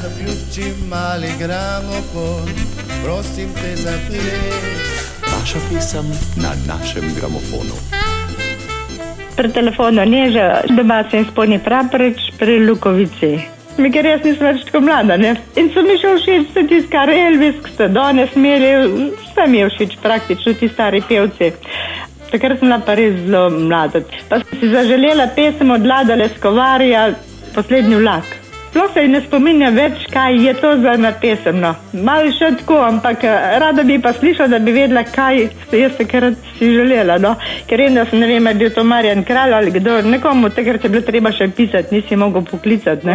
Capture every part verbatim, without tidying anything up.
Zaključi mali gramofon, prosim te zaples. Vaša pesem na našem gramofonu. Pri telefonu Neža, doma sem spodnji Praprič pri Lukovici. Mi, ker jaz nisem več tako mlada, ne? In so mi še všeč vse tisti, kar Elvis, ki ste danes imeli, vse mi je všeč praktično, ti stari pevci. Takrat sem bila pa res zelo mlada. Pa sem si zaželela pesem od Lada Leskovarja, Poslednji vlak. Sploh se ji ne spominja več, kaj je to za ena pesem, no. Malo še tako, ampak rada bi pa slišala, da bi vedela, kaj jaz takrat si želela, no. Ker vem, da sem, ne vem, je bil to Marjan Kralj ali kdo, nekomu takrat je bilo treba še pisati, nisi mogel poklicati, ne.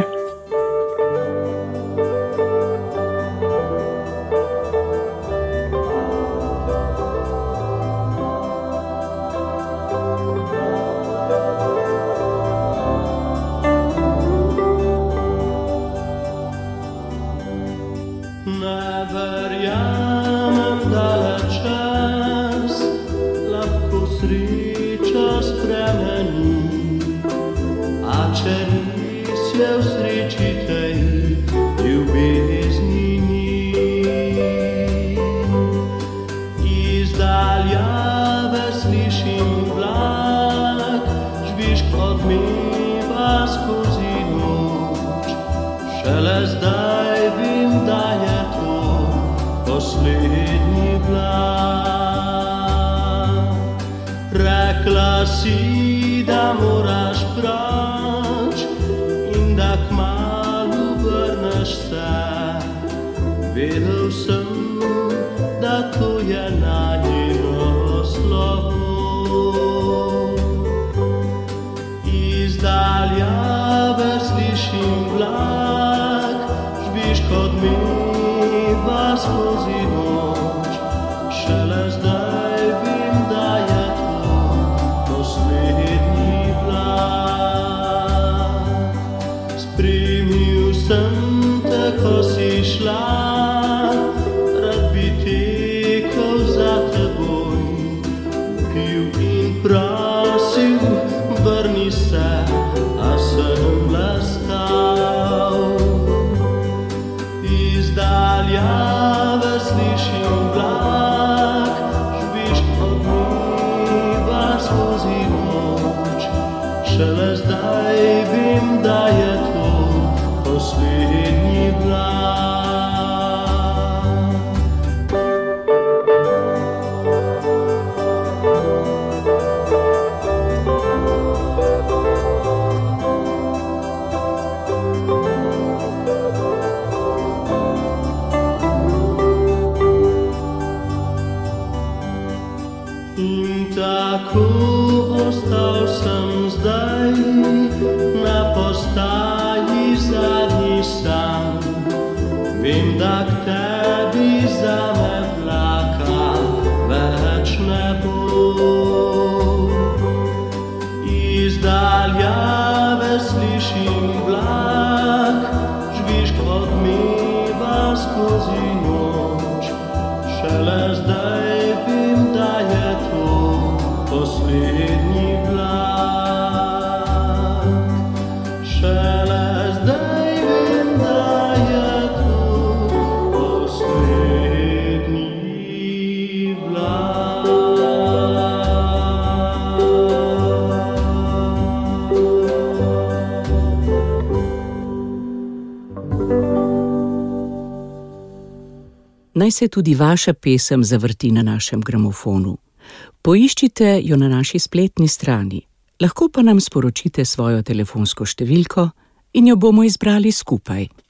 Naj se tudi vaša pesem zavrti na našem gramofonu. Poiščite jo na naši spletni strani, lahko pa nam sporočite svojo telefonsko številko in jo bomo izbrali skupaj.